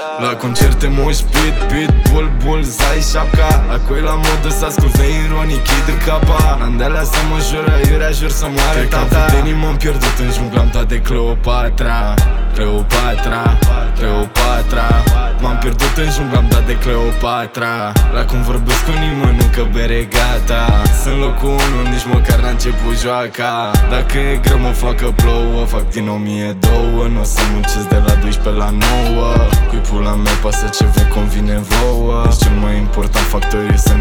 La concerte mosh pit, pitbull, bullseye, șapca. Acoi la modă să ascult neironic, chid în capa. N-am să mă jură, iurea jur să moară tata. De inima m-am pierdut în jungla, am dat de Cleopatra. Cleopatra. M-am pierdut în jungla, am dat de Cleopatra. La cum vorbesc cu nimeni, încă bere gata. Sunt locul 1, nici măcar n-a început joaca. Dacă e greu mă fac că plouă, fac din 1002. N-o să muncesc de la 12 la 9. Cui pula mea pasă ce vă convine vouă. Deci cel mai important factor e să